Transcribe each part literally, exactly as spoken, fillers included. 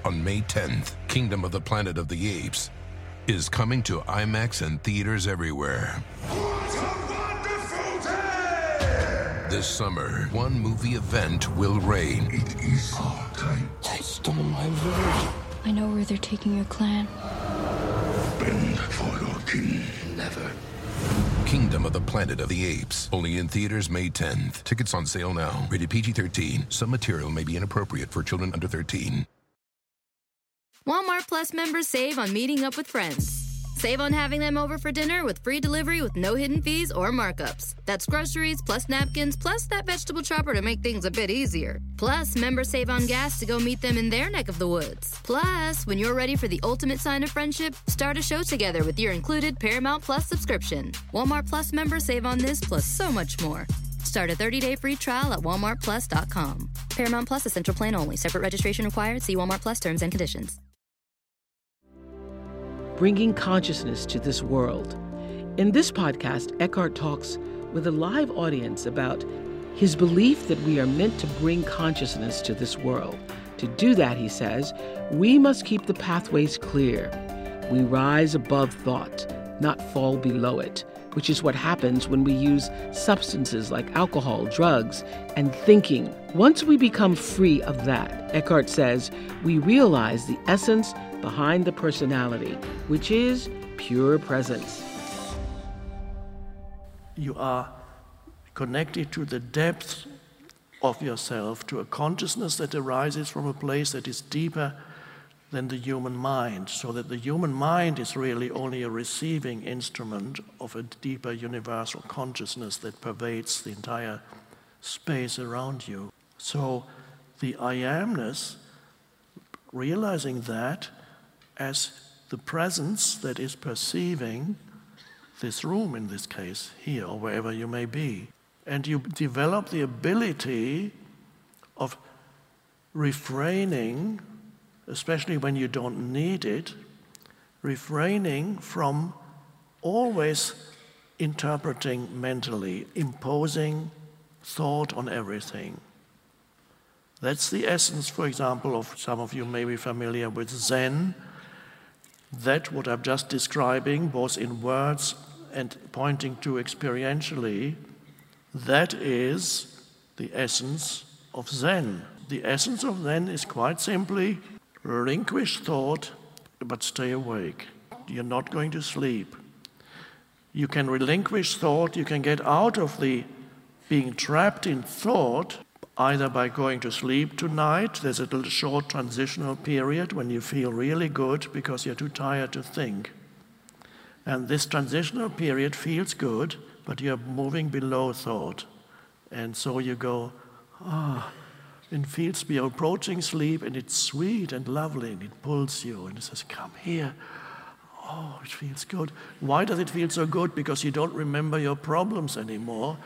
on May tenth, Kingdom of the Planet of the Apes is coming to IMAX and theaters everywhere. What a wonderful day! This summer, one movie event will reign. It is our time. They stole my village. I know where they're taking your clan. Bend for your king. Never. Kingdom of the Planet of the Apes. Only in theaters May tenth. Tickets on sale now. Rated P G thirteen. Some material may be inappropriate for children under thirteen. Walmart Plus members save on meeting up with friends. Save on having them over for dinner with free delivery with no hidden fees or markups. That's groceries, plus napkins, plus that vegetable chopper to make things a bit easier. Plus, members save on gas to go meet them in their neck of the woods. Plus, when you're ready for the ultimate sign of friendship, start a show together with your included Paramount Plus subscription. Walmart Plus members save on this plus so much more. Start a thirty-day free trial at walmart plus dot com. Paramount Plus Essential Plan only. Separate registration required. See Walmart Plus terms and conditions. Bringing consciousness to this world. In this podcast, Eckhart talks with a live audience about his belief that we are meant to bring consciousness to this world. To do that, he says, we must keep the pathways clear. We rise above thought, not fall below it, which is what happens when we use substances like alcohol, drugs, and thinking. Once we become free of that, Eckhart says, we realize the essence behind the personality, which is pure presence. You are connected to the depth of yourself, to a consciousness that arises from a place that is deeper than the human mind, so that the human mind is really only a receiving instrument of a deeper universal consciousness that pervades the entire space around you. So the I amness, realizing that as the presence that is perceiving this room, in this case, here or wherever you may be. And you develop the ability of refraining, especially when you don't need it, refraining from always interpreting mentally, imposing thought on everything. That's the essence, for example, of some of you may be familiar with Zen. That what I'm just describing, both in words and pointing to experientially, that is the essence of Zen. The essence of Zen is quite simply relinquish thought, but stay awake. You're not going to sleep. You can relinquish thought, you can get out of the being trapped in thought, either by going to sleep tonight. There's a little short transitional period when you feel really good because you're too tired to think. And this transitional period feels good, but you're moving below thought. And so you go, ah, it feels, you're approaching sleep, and it's sweet and lovely, and it pulls you, and it says, come here. Oh, it feels good. Why does it feel so good? Because you don't remember your problems anymore.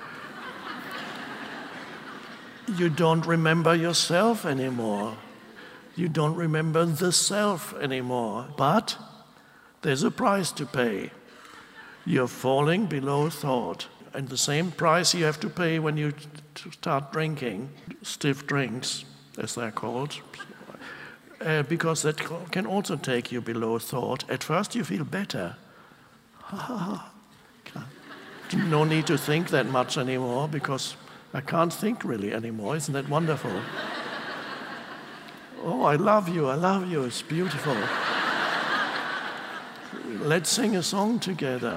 You don't remember yourself anymore. You don't remember the self anymore. But there's a price to pay. You're falling below thought. And the same price you have to pay when you t- start drinking, stiff drinks, as they're called, uh, because that can also take you below thought. At first you feel better. No need to think that much anymore because I can't think really anymore. Isn't that wonderful? Oh, I love you, I love you, it's beautiful. Let's sing a song together.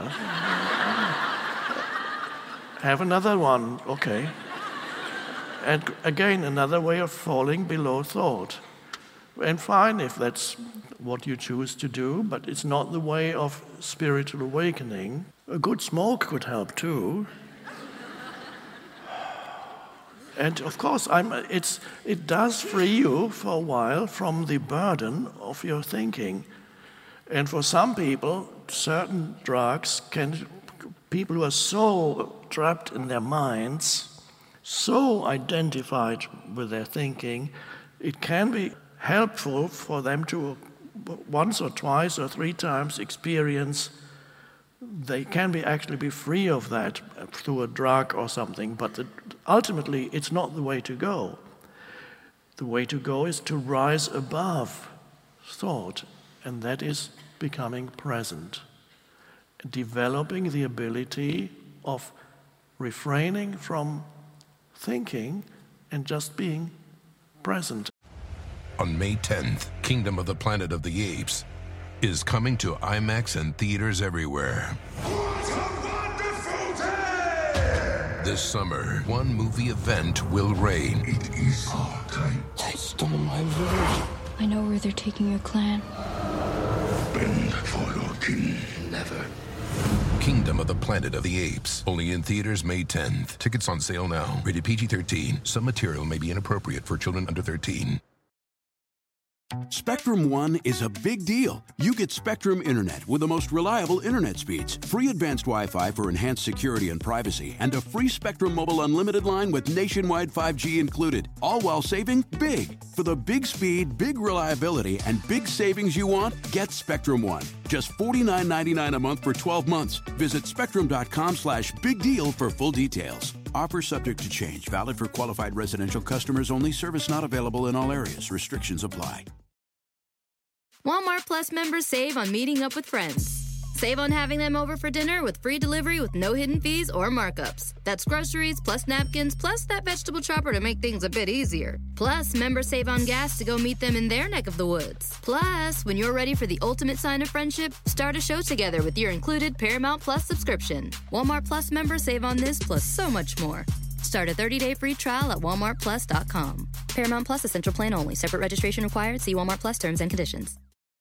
Have another one, okay. And again, another way of falling below thought. And fine if that's what you choose to do, but it's not the way of spiritual awakening. A good smoke could help too. And of course, I'm, it's, it does free you for a while from the burden of your thinking. And for some people, certain drugs can, people who are so trapped in their minds, so identified with their thinking, it can be helpful for them to once or twice or three times experience. They can be actually be free of that through a drug or something, but the, ultimately it's not the way to go. The way to go is to rise above thought, and that is becoming present. Developing the ability of refraining from thinking and just being present. On May tenth, Kingdom of the Planet of the Apes is coming to IMAX and theaters everywhere. What a wonderful day! This summer, one movie event will reign. It is our time. They stole my village. I know where they're taking your clan. Bend for your king. Never. Kingdom of the Planet of the Apes. Only in theaters May tenth. Tickets on sale now. Rated P G thirteen. Some material may be inappropriate for children under thirteen. Spectrum One is a big deal. You get Spectrum Internet with the most reliable internet speeds, free advanced Wi-Fi for enhanced security and privacy, and a free Spectrum Mobile Unlimited line with nationwide five G included, all while saving big. For the big speed, big reliability, and big savings you want, get Spectrum One. Just forty-nine ninety-nine a month for twelve months. Visit spectrum.com slash big deal for full details. Offer subject to change. Valid for qualified residential customers only. Service not available in all areas. Restrictions apply. Walmart Plus members save on meeting up with friends. Save on having them over for dinner with free delivery with no hidden fees or markups. That's groceries plus napkins plus that vegetable chopper to make things a bit easier. Plus, members save on gas to go meet them in their neck of the woods. Plus, when you're ready for the ultimate sign of friendship, start a show together with your included Paramount Plus subscription. Walmart Plus members save on this plus so much more. Start a thirty-day free trial at walmart plus dot com. Paramount Plus Essential Plan only. Separate registration required. See Walmart Plus terms and conditions.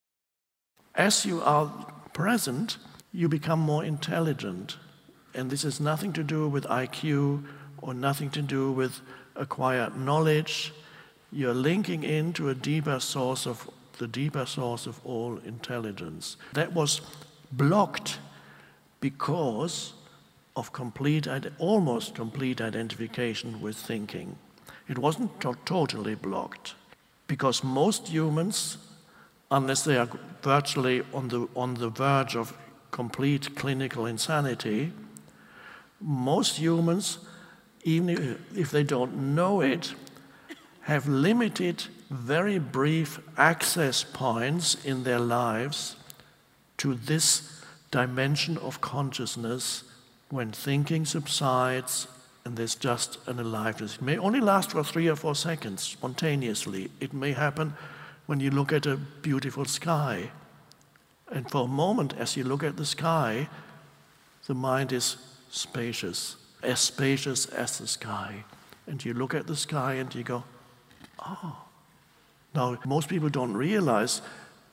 As you are present, you become more intelligent. And this has nothing to do with I Q or nothing to do with acquired knowledge. You're linking into a deeper source of the deeper source of all intelligence. That was blocked because of complete, almost complete identification with thinking. It wasn't to- totally blocked because most humans, unless they are virtually on the, on the verge of complete clinical insanity, most humans, even if they don't know it, have limited, very brief access points in their lives to this dimension of consciousness when thinking subsides and there's just an aliveness. It may only last for three or four seconds, spontaneously. It may happen when you look at a beautiful sky. And for a moment, as you look at the sky, the mind is spacious, as spacious as the sky. And you look at the sky and you go, oh. Now, most people don't realize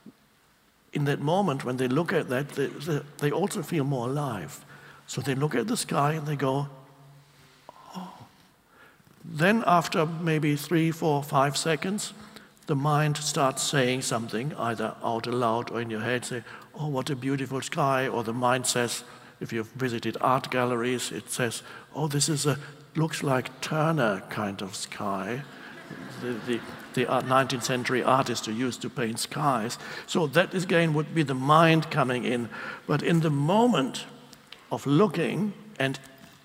in that moment when they look at that, they, they, they also feel more alive. So they look at the sky and they go, oh. Then after maybe three, four, five seconds, the mind starts saying something, either out aloud or in your head, say, oh, what a beautiful sky. Or the mind says, if you've visited art galleries, it says, oh, this is a, looks like Turner kind of sky. The, the, the nineteenth century artist who used to paint skies. So that again would be the mind coming in. But in the moment of looking and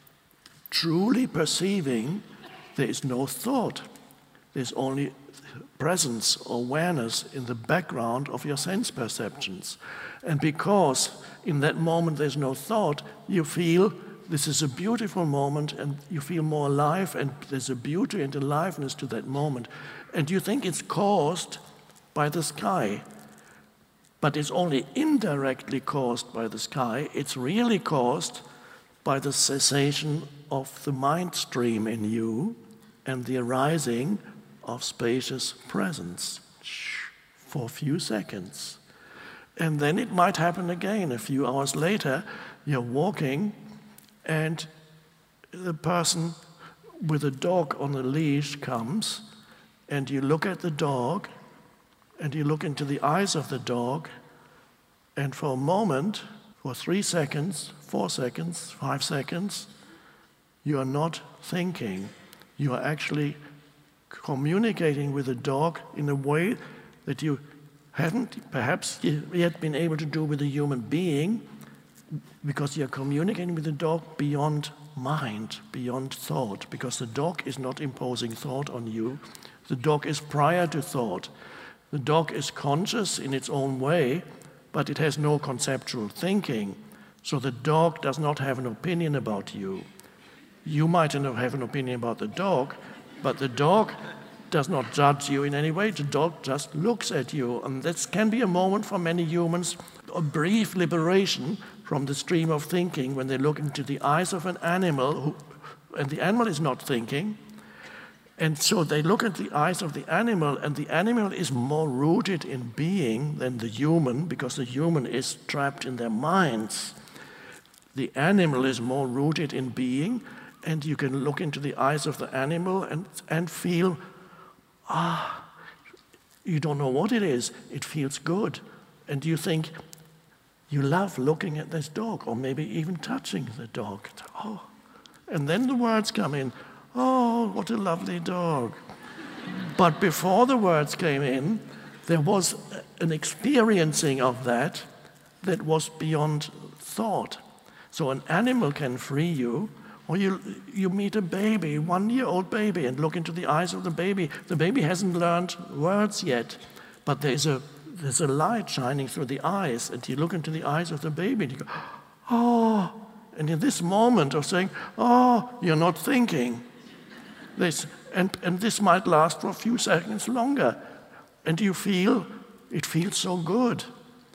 truly perceiving, there is no thought. There's only presence or awareness in the background of your sense perceptions. And because in that moment there's no thought, you feel this is a beautiful moment and you feel more alive, and there's a beauty and aliveness to that moment. And you think it's caused by the sky. But it's only indirectly caused by the sky. It's really caused by the cessation of the mind stream in you and the arising of spacious presence for a few seconds. And then it might happen again. A few hours later, you're walking and the person with a dog on a leash comes, and you look at the dog and you look into the eyes of the dog, and for a moment, for three seconds, four seconds, five seconds, you are not thinking. You are actually communicating with the dog in a way that you haven't perhaps yet been able to do with a human being, because you're communicating with the dog beyond mind, beyond thought, because the dog is not imposing thought on you. The dog is prior to thought. The dog is conscious in its own way, but it has no conceptual thinking. So the dog does not have an opinion about you. You might have an opinion about the dog, but the dog does not judge you in any way. The dog just looks at you. And this can be a moment for many humans, a brief liberation from the stream of thinking when they look into the eyes of an animal, who, and the animal is not thinking. And so they look at the eyes of the animal, and the animal is more rooted in being than the human, because the human is trapped in their minds. The animal is more rooted in being, and you can look into the eyes of the animal and, and feel, ah, you don't know what it is, it feels good. And you think, you love looking at this dog, or maybe even touching the dog. Oh. And then the words come in, oh, what a lovely dog. But before the words came in, there was an experiencing of that that was beyond thought. So an animal can free you, or you, you meet a baby, one-year-old baby, and look into the eyes of the baby. The baby hasn't learned words yet, but there's a, there's a light shining through the eyes, and you look into the eyes of the baby, and you go, oh. And in this moment of saying, oh, you're not thinking, This, and, and this might last for a few seconds longer. And you feel, it feels so good.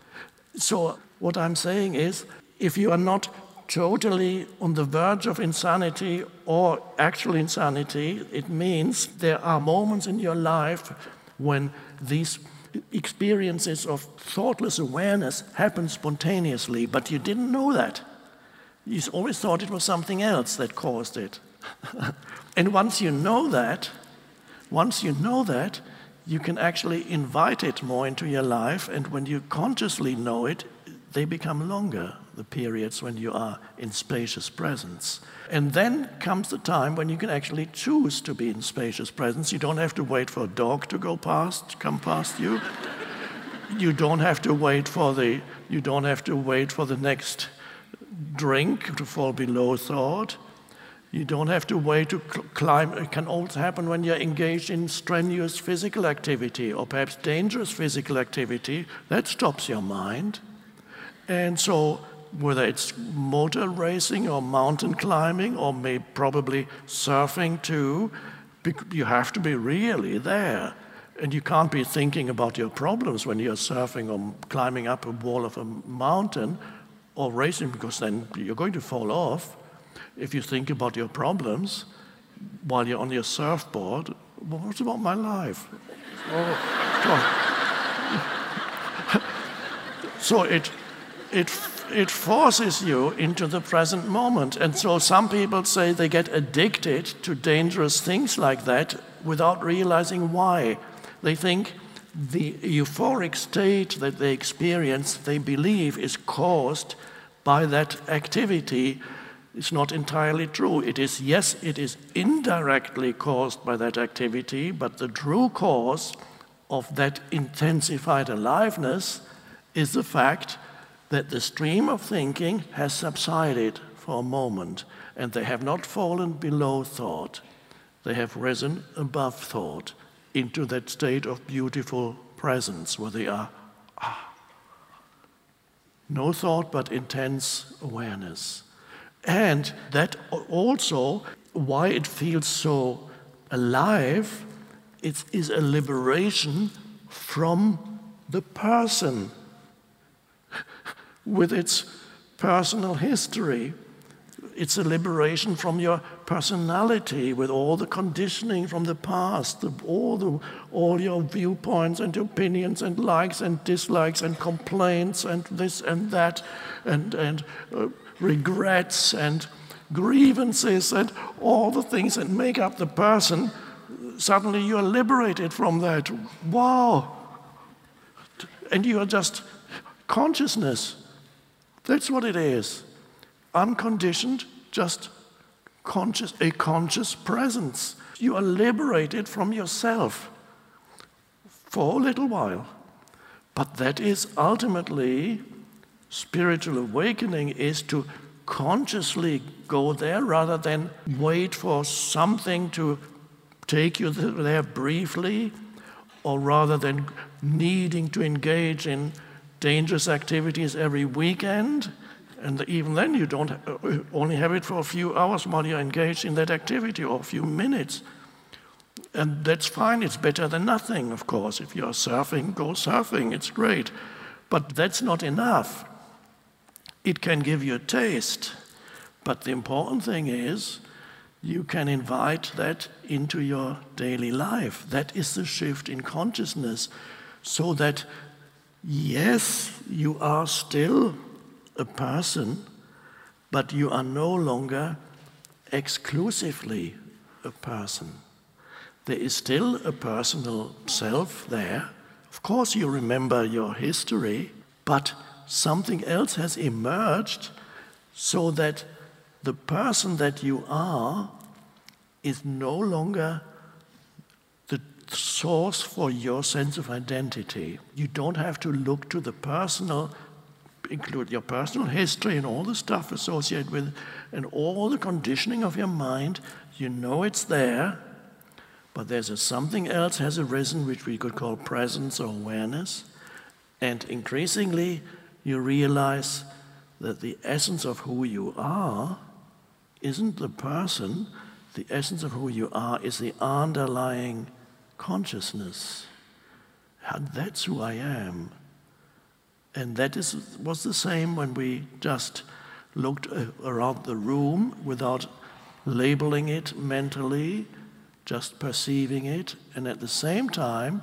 So what I'm saying is, if you are not totally on the verge of insanity or actual insanity, it means there are moments in your life when these experiences of thoughtless awareness happen spontaneously, but you didn't know that. You always thought it was something else that caused it. And once you know that, once you know that, you can actually invite it more into your life, and when you consciously know it, they become longer, the periods when you are in spacious presence. And then comes the time when you can actually choose to be in spacious presence. You don't have to wait for a dog to go past, come past you. You don't have to wait for the, you don't have to wait for the next drink to fall below thought. You don't have to wait to climb. It can also happen when you're engaged in strenuous physical activity or perhaps dangerous physical activity. That stops your mind. And so whether it's motor racing or mountain climbing or maybe probably surfing too, you have to be really there. And you can't be thinking about your problems when you're surfing or climbing up a wall of a mountain or racing, because then you're going to fall off. If you think about your problems while you're on your surfboard, well, what about my life? Oh, so it, it, it forces you into the present moment. And so some people say they get addicted to dangerous things like that without realizing why. They think the euphoric state that they experience, they believe, is caused by that activity. It's not entirely true. It is, yes, it is indirectly caused by that activity, but the true cause of that intensified aliveness is the fact that the stream of thinking has subsided for a moment, and they have not fallen below thought. They have risen above thought into that state of beautiful presence where they are, ah, no thought but intense awareness. And that also, why it feels so alive, it is a liberation from the person with its personal history. It's a liberation from your personality with all the conditioning from the past, the, all, the, all your viewpoints and opinions and likes and dislikes and complaints and this and that and, and uh, regrets and grievances and all the things that make up the person. Suddenly you are liberated from that. Wow! And you are just consciousness. That's what it is. Unconditioned, just conscious, a conscious presence. You are liberated from yourself for a little while. But that is ultimately, spiritual awakening is to consciously go there rather than wait for something to take you there briefly, or rather than needing to engage in dangerous activities every weekend, and even then you don't uh, only have it for a few hours while you're engaged in that activity, or a few minutes. And that's fine, it's better than nothing, of course. If you're surfing, go surfing, it's great. But that's not enough. It can give you a taste, but the important thing is you can invite that into your daily life. That is the shift in consciousness, so that, yes, you are still a person, but you are no longer exclusively a person. There is still a personal self there. Of course, you remember your history, but something else has emerged so that the person that you are is no longer the source for your sense of identity. You don't have to look to the personal, include your personal history and all the stuff associated with it, and all the conditioning of your mind. You know it's there, but there's a something else has arisen which we could call presence or awareness, and increasingly you realize that the essence of who you are isn't the person. The essence of who you are is the underlying consciousness. And that's who I am. And that is, was the same when we just looked around the room without labeling it mentally, just perceiving it, and at the same time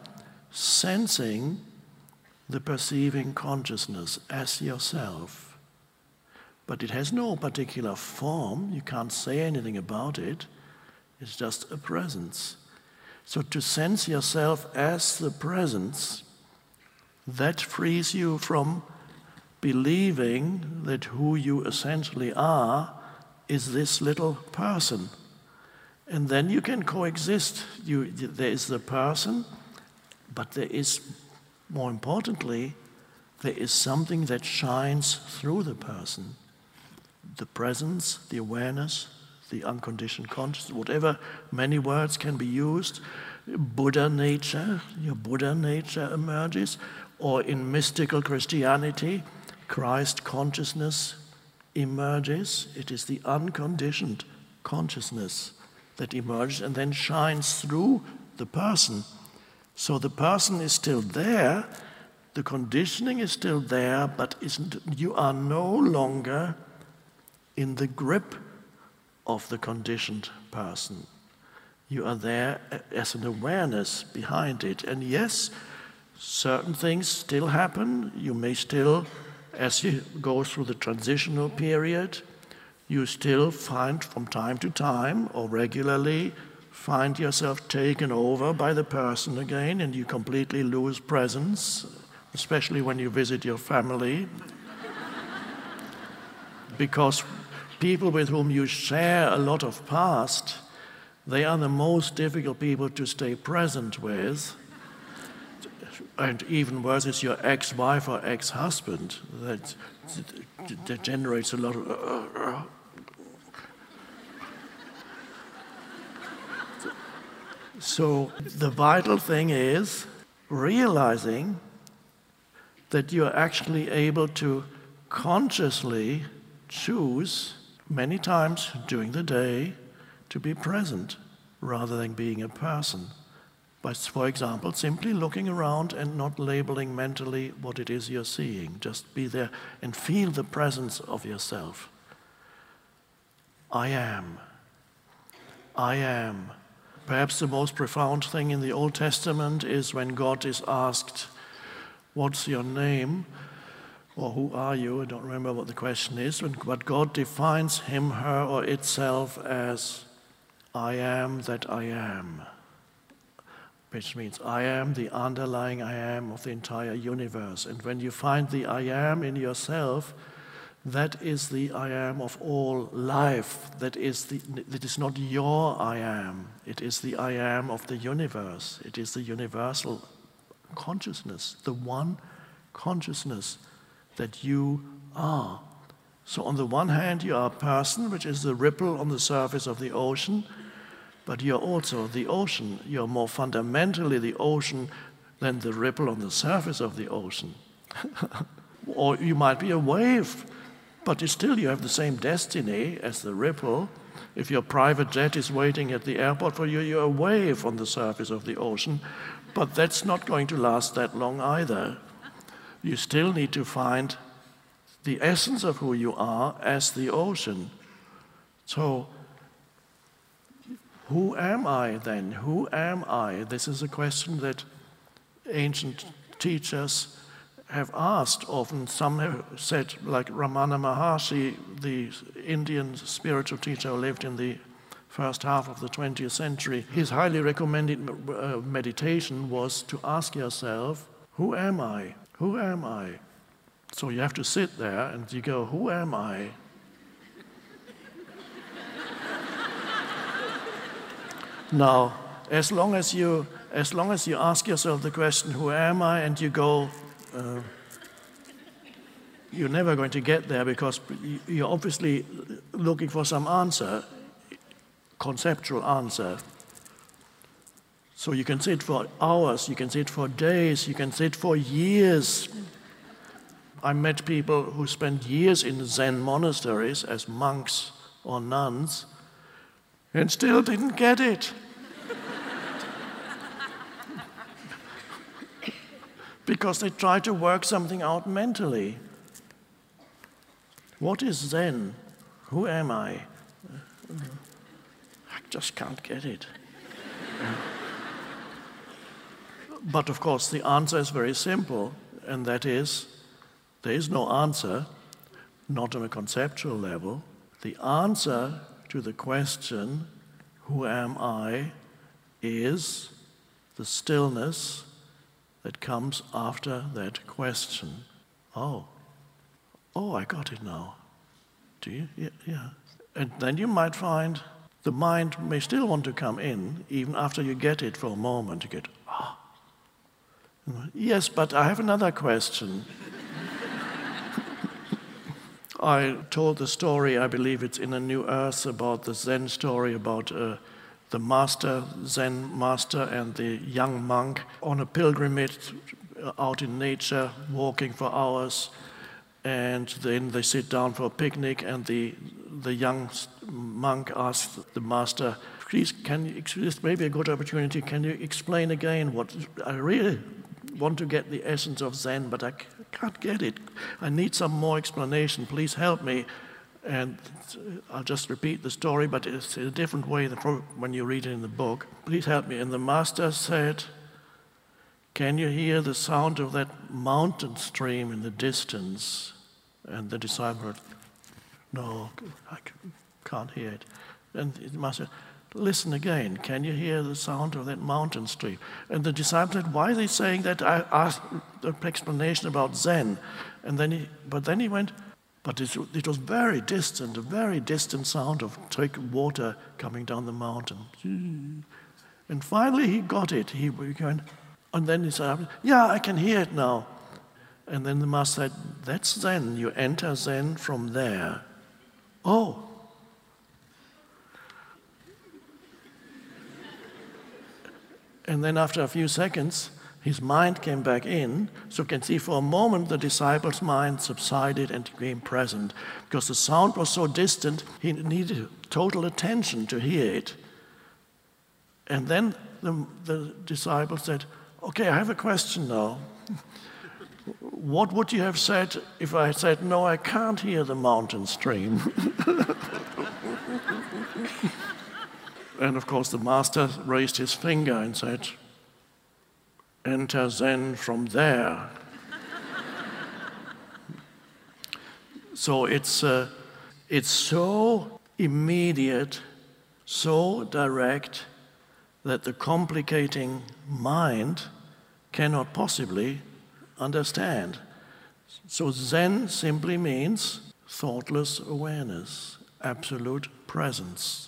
sensing the perceiving consciousness as yourself. But it has no particular form. You can't say anything about it. It's just a presence. So to sense yourself as the presence, that frees you from believing that who you essentially are is this little person. And then you can coexist. You, there is the person, but there is, more importantly, there is something that shines through the person. The presence, the awareness, the unconditioned consciousness, whatever many words can be used. Buddha nature, your Buddha nature emerges, or in mystical Christianity, Christ consciousness emerges. It is the unconditioned consciousness that emerges and then shines through the person. So the person is still there, the conditioning is still there, but isn't, you are no longer in the grip of the conditioned person. You are there as an awareness behind it. And yes, certain things still happen. You may still, as you go through the transitional period, you still find from time to time or regularly find yourself taken over by the person again, and you completely lose presence, especially when you visit your family. Because people with whom you share a lot of past, they are the most difficult people to stay present with. And even worse, it's your ex-wife or ex-husband that, that generates a lot of... Uh, uh. So the vital thing is realizing that you're actually able to consciously choose many times during the day to be present rather than being a person. By, for example, simply looking around and not labeling mentally what it is you're seeing. Just be there and feel the presence of yourself. I am. I am. Perhaps the most profound thing in the Old Testament is when God is asked, "What's your name?" or "Who are you?" I don't remember what the question is, but God defines him, her, or itself as I am that I am, which means I am the underlying I am of the entire universe. And when you find the I am in yourself, that is the I am of all life. That is the, that is not your I am. It is the I am of the universe. It is the universal consciousness, the one consciousness that you are. So on the one hand, you are a person, which is the ripple on the surface of the ocean, but you're also the ocean. You're more fundamentally the ocean than the ripple on the surface of the ocean. Or you might be a wave, but you still you have the same destiny as the ripple. If your private jet is waiting at the airport for you, you're a wave on the surface of the ocean, but that's not going to last that long either. You still need to find the essence of who you are as the ocean. So, who am I then? Who am I? This is a question that ancient teachers have asked often. Some have said, like Ramana Maharshi, the Indian spiritual teacher who lived in the first half of the twentieth century, his highly recommended uh, meditation was to ask yourself, who am I? Who am I? So you have to sit there and you go, who am I? Now, as long as you as long as you ask yourself the question, who am I, and you go, uh, you're never going to get there, because you're obviously looking for some answer, conceptual answer. So you can sit for hours, you can sit for days, you can sit for years. I met people who spent years in Zen monasteries as monks or nuns and still didn't get it. Because they tried to work something out mentally. What is Zen? Who am I? I just can't get it. But of course, the answer is very simple, and that is, there is no answer, not on a conceptual level. The answer to the question, who am I, is the stillness that comes after that question. Oh, oh, I got it now. Do you? Yeah, yeah. And then you might find the mind may still want to come in, even after you get it for a moment. You get, ah, oh. Yes, but I have another question. I told the story, I believe it's in A New Earth, about the Zen story about uh, the master, Zen master, and the young monk on a pilgrimage out in nature, walking for hours, and then they sit down for a picnic, and the the young monk asks the master, please, can you, this may be a good opportunity, can you explain again what, I really want to get the essence of Zen, but I can't get it. I need some more explanation, please help me. And I'll just repeat the story, but it's in a different way than when you read it in the book. Please help me. And the master said, can you hear the sound of that mountain stream in the distance? And the disciple said, no, I can't hear it. And the master said, listen again, can you hear the sound of that mountain stream? And the disciple said, why are they saying that? I asked an explanation about Zen. And then he, but then he went, but it, it was very distant, a very distant sound of water coming down the mountain. And finally he got it. He went, and then he said, yeah, I can hear it now. And then the master said, that's Zen. You enter Zen from there. Oh. And then after a few seconds, his mind came back in, so you can see for a moment the disciple's mind subsided and became present. Because the sound was so distant, he needed total attention to hear it. And then the, the disciple said, okay, I have a question now. What would you have said if I had said, no, I can't hear the mountain stream? And of course the master raised his finger and said, enter Zen from there. So it's, uh, it's so immediate, so direct, that the complicating mind cannot possibly understand. So Zen simply means thoughtless awareness, absolute presence.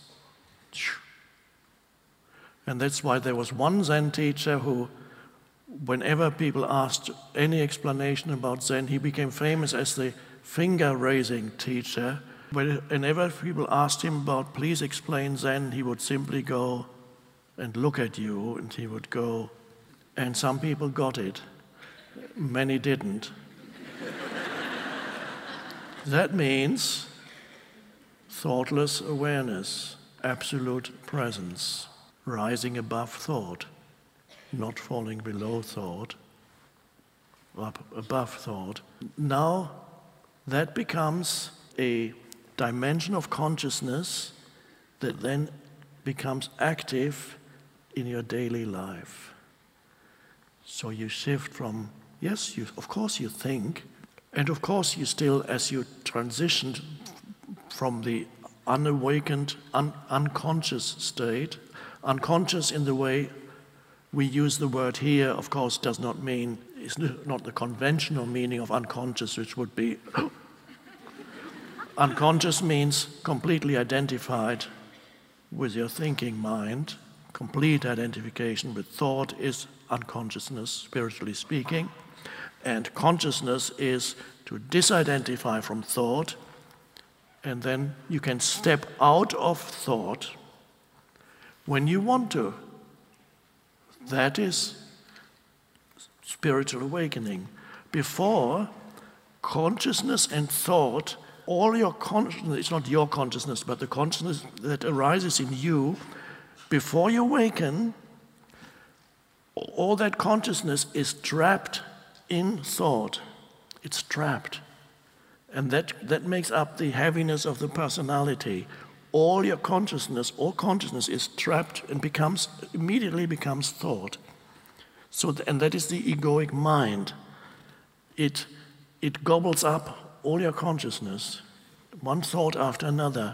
And that's why there was one Zen teacher who, whenever people asked any explanation about Zen, he became famous as the finger-raising teacher. Whenever people asked him about, please explain Zen, he would simply go and look at you, and he would go, And some people got it. Many didn't. That means thoughtless awareness, absolute presence, rising above thought, not falling below thought, up above thought. Now that becomes a dimension of consciousness that then becomes active in your daily life. So you shift from, yes, you, of course you think, and of course you still, as you transitioned from the unawakened, un- unconscious state, unconscious in the way we use the word here, of course, does not mean, is not the conventional meaning of unconscious, which would be unconscious means completely identified with your thinking mind. Complete identification with thought is unconsciousness, spiritually speaking. And consciousness is to disidentify from thought, and then you can step out of thought when you want to. That is spiritual awakening. Before, consciousness and thought, all your consciousness, it's not your consciousness, but the consciousness that arises in you, before you awaken, all that consciousness is trapped in thought. It's trapped. And that, that makes up the heaviness of the personality. All your consciousness, all consciousness is trapped and becomes, immediately becomes thought. So, and that is the egoic mind. It, it gobbles up all your consciousness, one thought after another.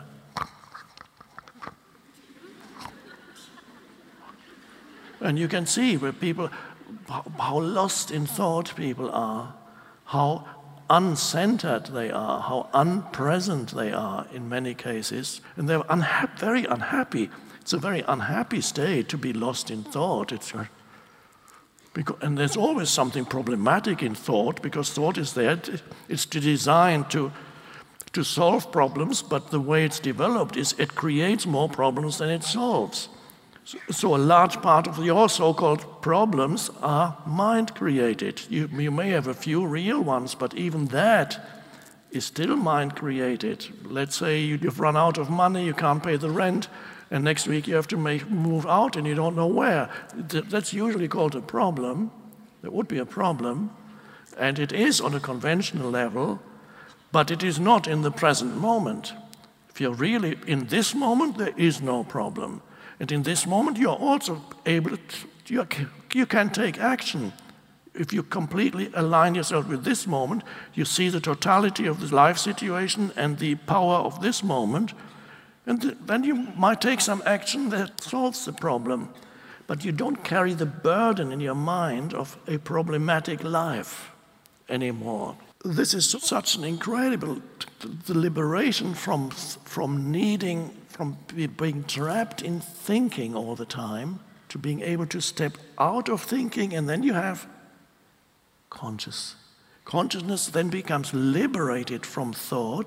And you can see where people, how lost in thought people are, how uncentered they are, how unpresent they are in many cases. And they're unha- very unhappy. It's a very unhappy state to be lost in thought. It's a, because, and there's always something problematic in thought, because thought is there. It's designed to, to solve problems, but the way it's developed is it creates more problems than it solves. So, so a large part of your so-called problems are mind-created. You, you may have a few real ones, but even that is still mind-created. Let's say you, you've run out of money, you can't pay the rent, and next week you have to make, move out and you don't know where. That's usually called a problem. That would be a problem. And it is on a conventional level, but it is not in the present moment. If you're really in this moment, there is no problem. And in this moment, you're also able to, you, you can take action. If you completely align yourself with this moment, you see the totality of the life situation and the power of this moment, and th- then you might take some action that solves the problem. But you don't carry the burden in your mind of a problematic life anymore. This is such an incredible, the liberation from, from needing, from being trapped in thinking all the time, to being able to step out of thinking, and then you have conscious. Consciousness then becomes liberated from thought,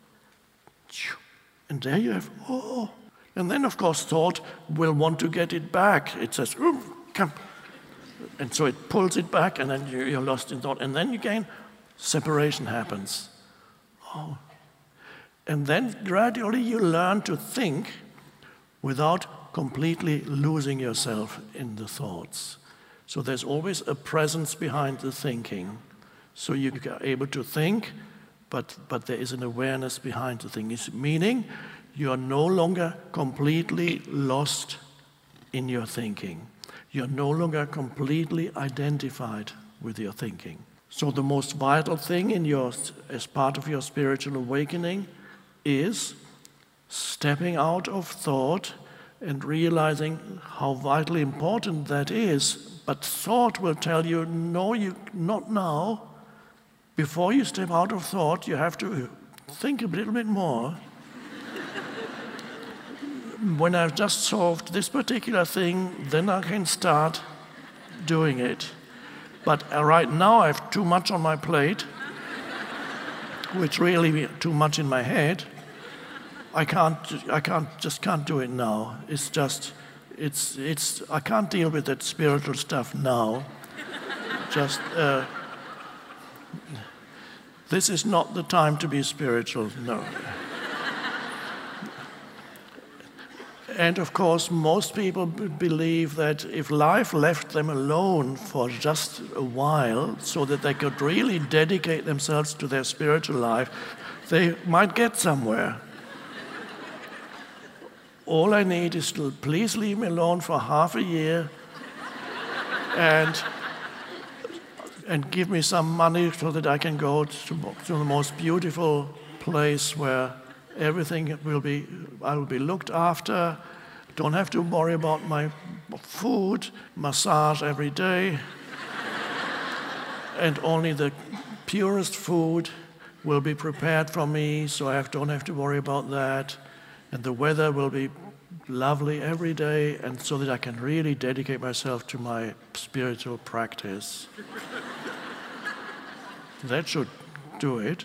and there you have, oh. And then, of course, thought will want to get it back. It says, oh, come. And so it pulls it back, and then you're lost in thought. And then again, separation happens. Oh. And then gradually you learn to think without completely losing yourself in the thoughts. So there's always a presence behind the thinking. So you are able to think, but, but there is an awareness behind the thinking. Meaning you are no longer completely lost in your thinking. You're no longer completely identified with your thinking. So the most vital thing in your, as part of your spiritual awakening is stepping out of thought and realizing how vitally important that is. But thought will tell you, no, you not now. Before you step out of thought, you have to think a little bit more. When I've just solved this particular thing, then I can start doing it. But right now I have too much on my plate, which really too much in my head. I can't, I can't, just can't do it now. It's just, It's, it's, I can't deal with that spiritual stuff now. Just, uh, this is not the time to be spiritual, no. And of course, most people b- believe that if life left them alone for just a while, so that they could really dedicate themselves to their spiritual life, they might get somewhere. All I need is to please leave me alone for half a year and, and give me some money so that I can go to, to the most beautiful place where everything will be, I will be looked after, don't have to worry about my food, massage every day, and only the purest food will be prepared for me, so I have, don't have to worry about that, and the weather will be lovely every day, and so that I can really dedicate myself to my spiritual practice. That should do it.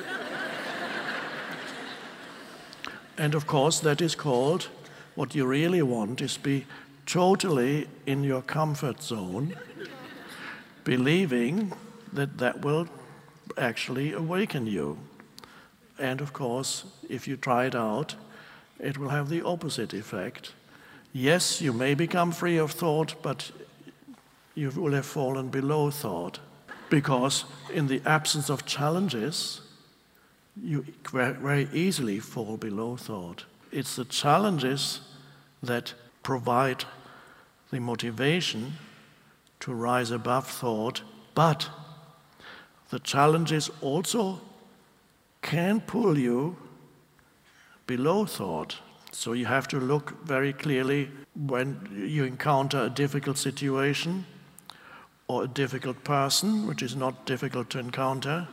And of course, that is called, what you really want is be totally in your comfort zone, believing that that will actually awaken you. And of course, if you try it out, it will have the opposite effect. Yes, you may become free of thought, but you will have fallen below thought. Because in the absence of challenges, you very easily fall below thought. It's the challenges that provide the motivation to rise above thought, but the challenges also can pull you below thought. So you have to look very clearly when you encounter a difficult situation or a difficult person, which is not difficult to encounter.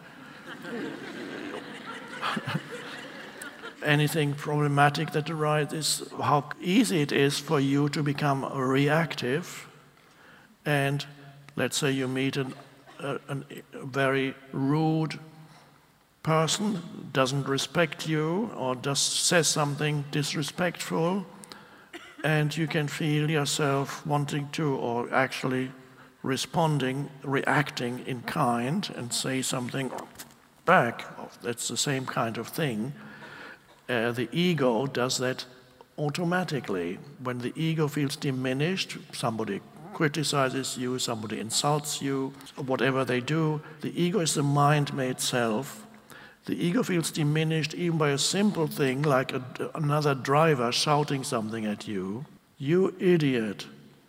Anything problematic that arises, how easy it is for you to become reactive. And let's say you meet an, a, a very rude person, doesn't respect you or just says something disrespectful, and you can feel yourself wanting to, or actually responding, reacting in kind and say something back. That's the same kind of thing. Uh, the ego does that automatically. When the ego feels diminished, somebody criticizes you, somebody insults you, whatever they do, the ego is the mind-made self. The ego feels diminished even by a simple thing like a, another driver shouting something at you. You idiot.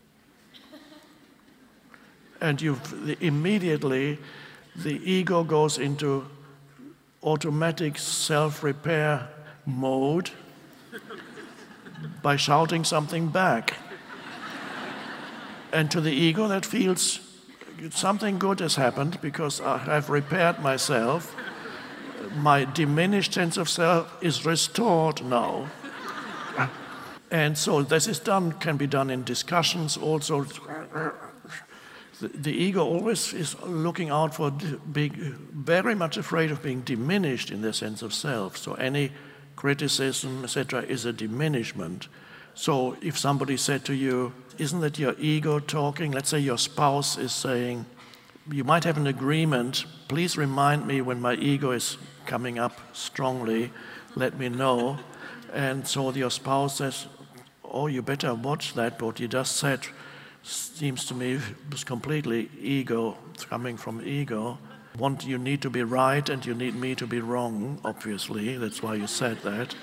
And you immediately, the ego goes into automatic self-repair mode by shouting something back. And to the ego that feels something good has happened because I have repaired myself. My diminished sense of self is restored now. And so this is done, can be done in discussions also. The, the ego always is looking out for being very much afraid of being diminished in their sense of self. So any criticism, et cetera, is a diminishment. So if somebody said to you, isn't that your ego talking? Let's say your spouse is saying, you might have an agreement, please remind me when my ego is coming up strongly, let me know. And so your spouse says, oh, you better watch that, what you just said seems to me was completely ego, coming from ego. Want, you need to be right and you need me to be wrong, obviously, that's why you said that.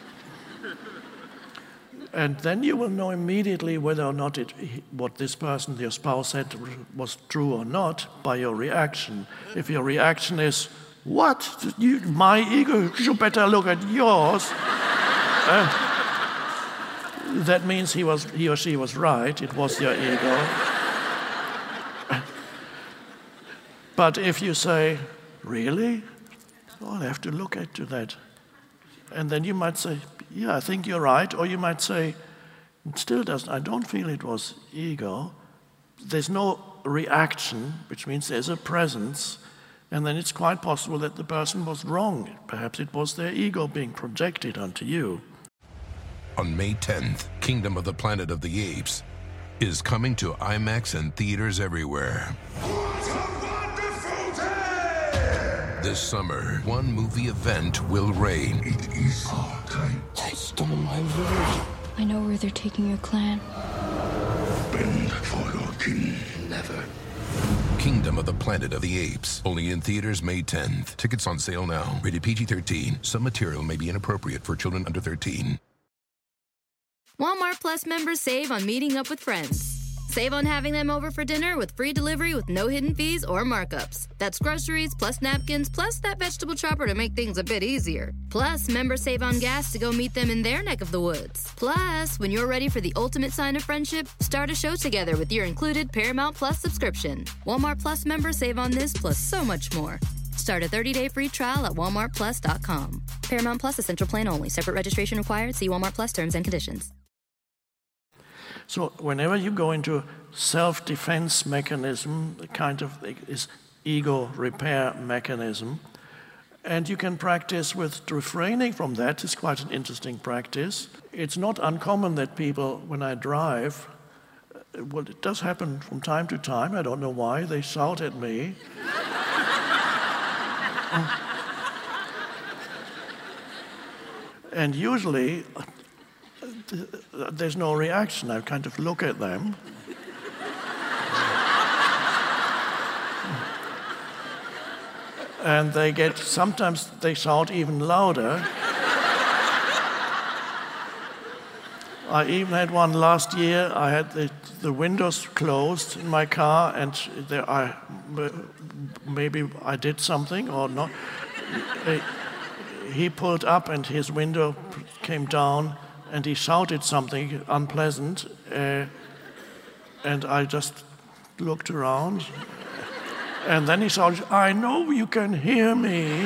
And then you will know immediately whether or not it, what this person, your spouse, said was true or not by your reaction. If your reaction is, what? You, my ego, you better look at yours. uh, that means he was, he or she was right, it was your ego. But if you say, really? Oh, I'll have to look into that. And then you might say, yeah, I think you're right. Or you might say, it still doesn't, I don't feel it was ego. There's no reaction, which means there's a presence. And then it's quite possible that the person was wrong. Perhaps it was their ego being projected onto you. On May tenth, Kingdom of the Planet of the Apes, is coming to IMAX and theaters everywhere. What a wonderful day! This summer, one movie event will reign. It is our time. They stole my village. I know where they're taking your clan. Bend for your king. Never. Kingdom of the Planet of the Apes. Only in theaters May tenth. Tickets on sale now. Rated P G thirteen. Some material may be inappropriate for children under thirteen. Walmart Plus members save on meeting up with friends. Save on having them over for dinner with free delivery with no hidden fees or markups. That's groceries plus napkins plus that vegetable chopper to make things a bit easier. Plus, members save on gas to go meet them in their neck of the woods. Plus, when you're ready for the ultimate sign of friendship, start a show together with your included Paramount Plus subscription. Walmart Plus members save on this plus so much more. Start a thirty-day free trial at walmart plus dot com. Paramount Plus Essential Plan only. Separate registration required. See Walmart Plus terms and conditions. So whenever you go into self-defense mechanism, the kind of is ego repair mechanism, and you can practice with refraining from that. It's quite an interesting practice. It's not uncommon that people, when I drive, well, it does happen from time to time, I don't know why, they shout at me. And usually, there's no reaction. I kind of look at them. And they get, sometimes they shout even louder. I even had one last year. I had the, the windows closed in my car, and there I, maybe I did something or not. He pulled up and his window came down, and he shouted something unpleasant, uh, and I just looked around, and then he shouted, "I know you can hear me."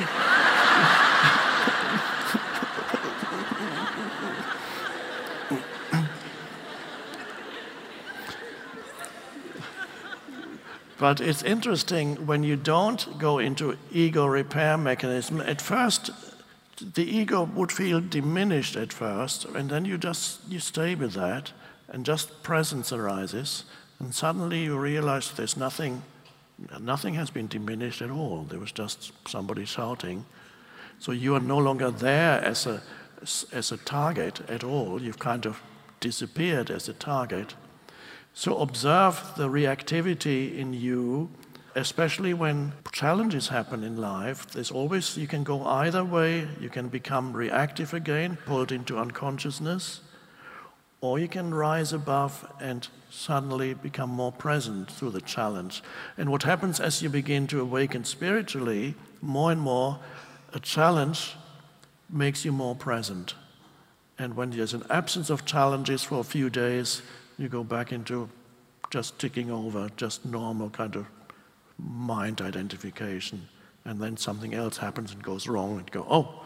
But it's interesting when you don't go into ego repair mechanism. At first, the ego would feel diminished at first, and then you just you stay with that, and just presence arises, and suddenly you realize there's nothing, nothing has been diminished at all. There was just somebody shouting. So you are no longer there as a as a target at all. You've kind of disappeared as a target. So observe the reactivity in you, especially when challenges happen in life. There's always, you can go either way. You can become reactive again, pulled into unconsciousness, or you can rise above and suddenly become more present through the challenge. And what happens as you begin to awaken spiritually, more and more, a challenge makes you more present. And when there's an absence of challenges for a few days, you go back into just ticking over, just normal kind of mind identification. And then something else happens and goes wrong, and you go, oh.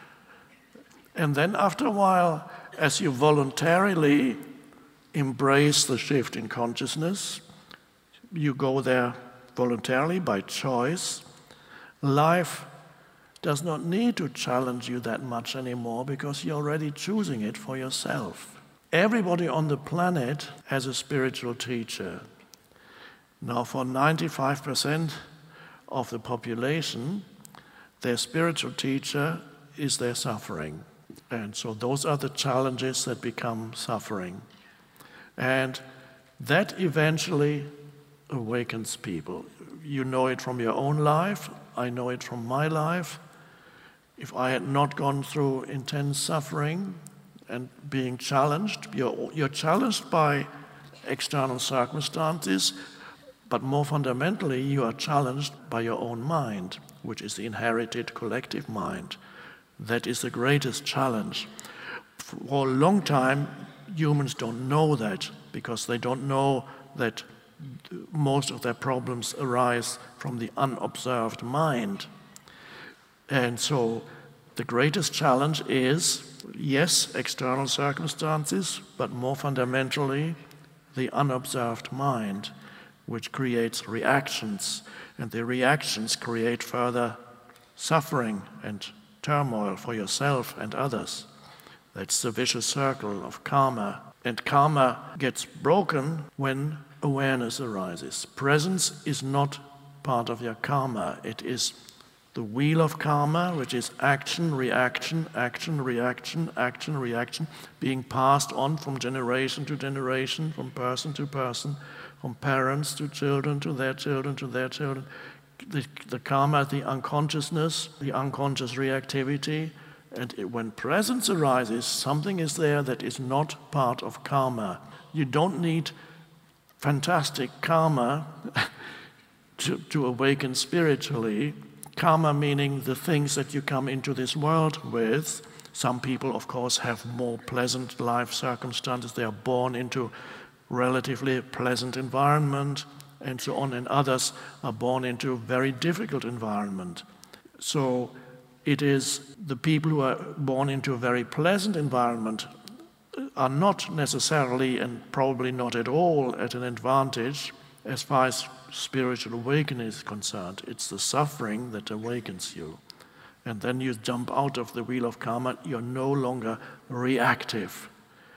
And then after a while, as you voluntarily embrace the shift in consciousness, you go there voluntarily by choice. Life does not need to challenge you that much anymore because you're already choosing it for yourself. Everybody on the planet has a spiritual teacher. Now, for ninety-five percent of the population, their spiritual teacher is their suffering. And so those are the challenges that become suffering. And that eventually awakens people. You know it from your own life. I know it from my life. If I had not gone through intense suffering and being challenged, you're, you're challenged by external circumstances, but more fundamentally, you are challenged by your own mind, which is the inherited collective mind. That is the greatest challenge. For a long time, humans don't know that because they don't know that most of their problems arise from the unobserved mind. And so the greatest challenge is, yes, external circumstances, but more fundamentally, the unobserved mind, which creates reactions, and the reactions create further suffering and turmoil for yourself and others. That's the vicious circle of karma. And karma gets broken when awareness arises. Presence is not part of your karma. It is the wheel of karma, which is action, reaction, action, reaction, action, reaction, being passed on from generation to generation, from person to person, from parents to children, to their children, to their children. The, the karma, the unconsciousness, the unconscious reactivity. And it, when presence arises, something is there that is not part of karma. You don't need fantastic karma to, to awaken spiritually. Karma meaning the things that you come into this world with. Some people, of course, have more pleasant life circumstances. They are born into relatively pleasant environment and so on, and others are born into a very difficult environment. So it is the people who are born into a very pleasant environment are not necessarily and probably not at all at an advantage as far as spiritual awakening is concerned. It's the suffering that awakens you. And then you jump out of the wheel of karma, you're no longer reactive.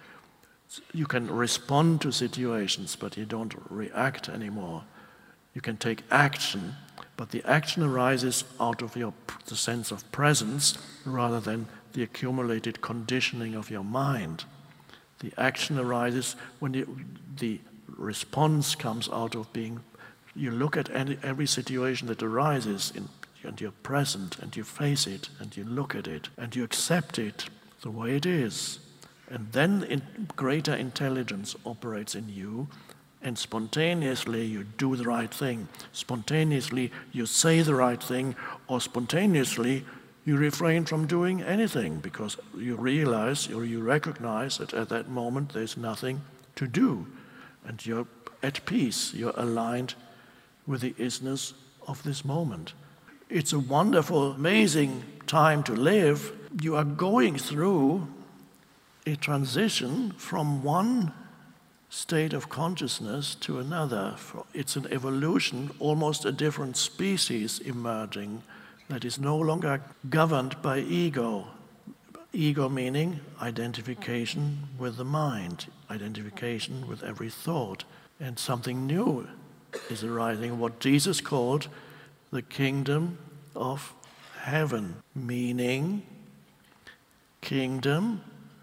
You can respond to situations, but you don't react anymore. You can take action, but the action arises out of your the sense of presence rather than the accumulated conditioning of your mind. The action arises when you, the response comes out of being, you look at any, every situation that arises in, and you're present and you face it and you look at it and you accept it the way it is. And then in greater intelligence operates in you, and spontaneously you do the right thing. Spontaneously you say the right thing, or spontaneously you refrain from doing anything because you realize or you recognize that at that moment there's nothing to do. And you're at peace, you're aligned with the isness of this moment. It's a wonderful, amazing time to live. You are going through a transition from one state of consciousness to another. It's an evolution, almost a different species emerging that is no longer governed by ego. Ego meaning identification with the mind, identification with every thought. And something new is arising, what Jesus called the kingdom of heaven, meaning kingdom,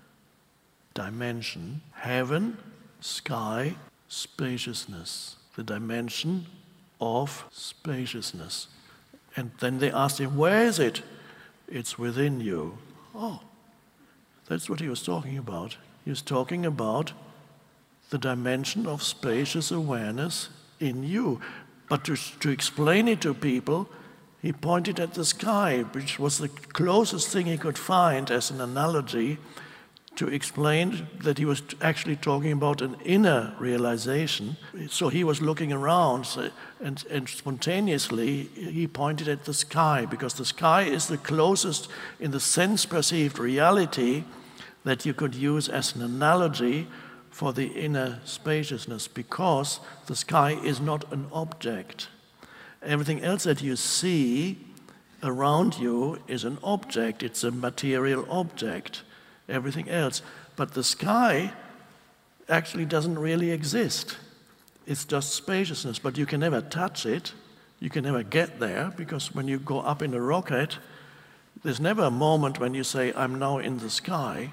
dimension, heaven, sky, spaciousness, the dimension of spaciousness. And then they asked him, where is it? It's within you. Oh, that's what he was talking about. He was talking about the dimension of spacious awareness in you. But to, to explain it to people, he pointed at the sky, which was the closest thing he could find as an analogy to explain that he was actually talking about an inner realization. So he was looking around and, and spontaneously he pointed at the sky, because the sky is the closest in the sense-perceived reality that you could use as an analogy for the inner spaciousness, because the sky is not an object. Everything else that you see around you is an object, it's a material object. Everything else. But the sky actually doesn't really exist. It's just spaciousness, but you can never touch it. You can never get there, because when you go up in a rocket, there's never a moment when you say, I'm now in the sky.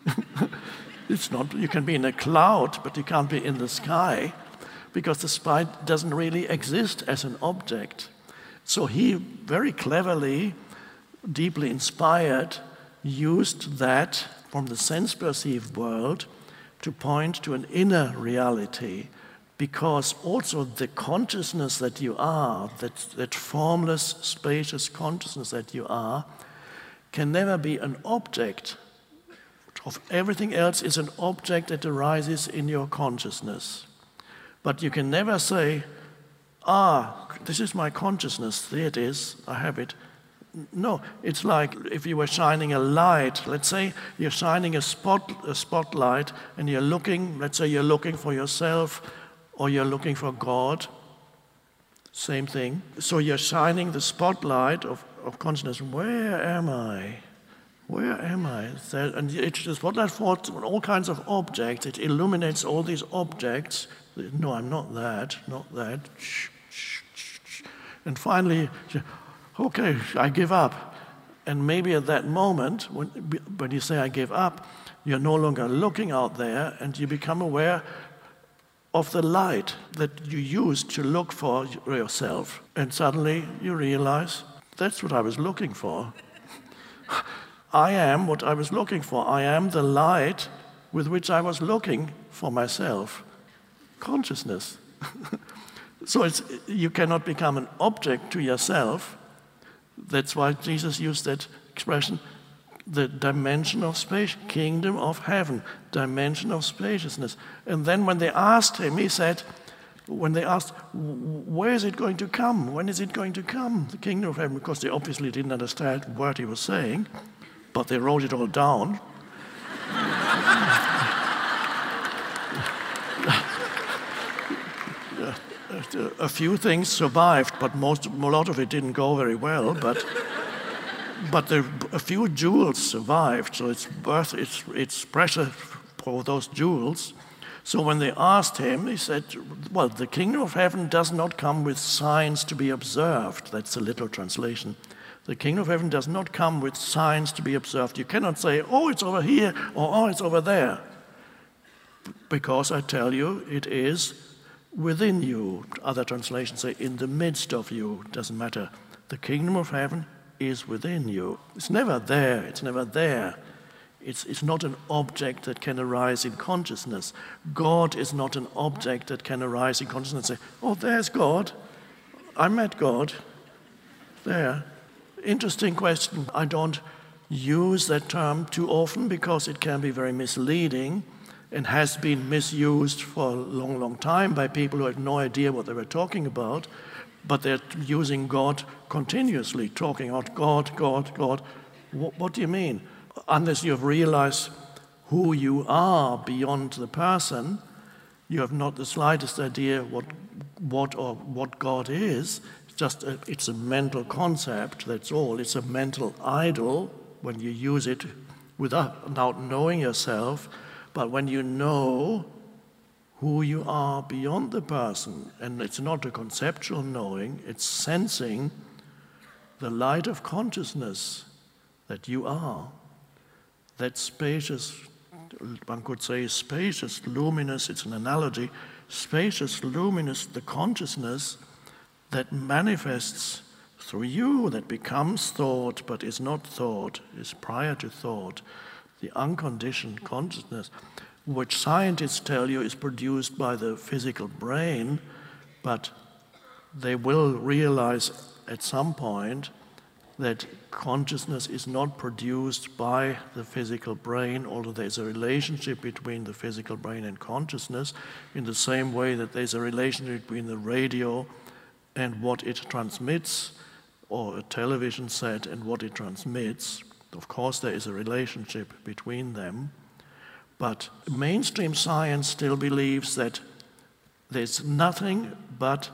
It's not, you can be in a cloud, but you can't be in the sky, because the sky doesn't really exist as an object. So he very cleverly, deeply inspired, used that from the sense-perceived world to point to an inner reality, because also the consciousness that you are, that, that formless, spacious consciousness that you are, can never be an object. Of everything else is an object that arises in your consciousness. But you can never say, ah, this is my consciousness, there it is, I have it. No, it's like if you were shining a light. Let's say you're shining a spot, a spotlight, and you're looking, let's say you're looking for yourself, or you're looking for God. Same thing. So you're shining the spotlight of, of consciousness. Where am I? Where am I? There, and it's just what I thought, all kinds of objects. It illuminates all these objects. No, I'm not that, not that. Shh, shh, shh, shh. And finally, okay, I give up. And maybe at that moment, when, when you say I give up, you're no longer looking out there, and you become aware of the light that you used to look for yourself. And suddenly you realize, that's what I was looking for. I am what I was looking for. I am the light with which I was looking for myself. Consciousness. So it's, you cannot become an object to yourself. That's why Jesus used that expression, the dimension of space, kingdom of heaven, dimension of spaciousness. And then when they asked him, he said, when they asked, where is it going to come? When is it going to come, the kingdom of heaven? Because they obviously didn't understand what he was saying, but they wrote it all down. A few things survived, but most, a lot of it didn't go very well. But, but there, a few jewels survived, so it's worth it's it's precious for those jewels. So when they asked him, he said, "Well, the kingdom of heaven does not come with signs to be observed." That's a literal translation. The kingdom of heaven does not come with signs to be observed. You cannot say, "Oh, it's over here," or "Oh, it's over there," because I tell you, it is within you. Other translations say, in the midst of you. It doesn't matter. The kingdom of heaven is within you. It's never there. It's never there. It's, it's not an object that can arise in consciousness. God is not an object that can arise in consciousness and say, oh, there's God. I met God. There. Interesting question. I don't use that term too often because it can be very misleading and has been misused for a long, long time by people who had no idea what they were talking about, but they're using God continuously, talking about God, God, God. What, what do you mean? Unless you have realized who you are beyond the person, you have not the slightest idea what, what or what God is. It's just a, it's a mental concept, that's all. It's a mental idol when you use it without, without knowing yourself. But when you know who you are beyond the person, and it's not a conceptual knowing, it's sensing the light of consciousness that you are, that spacious, one could say spacious, luminous, it's an analogy, spacious, luminous, the consciousness that manifests through you, that becomes thought but is not thought, is prior to thought. The unconditioned consciousness, which scientists tell you is produced by the physical brain, but they will realize at some point that consciousness is not produced by the physical brain, although there's a relationship between the physical brain and consciousness, in the same way that there's a relationship between the radio and what it transmits, or a television set and what it transmits. Of course, there is a relationship between them, but mainstream science still believes that there's nothing but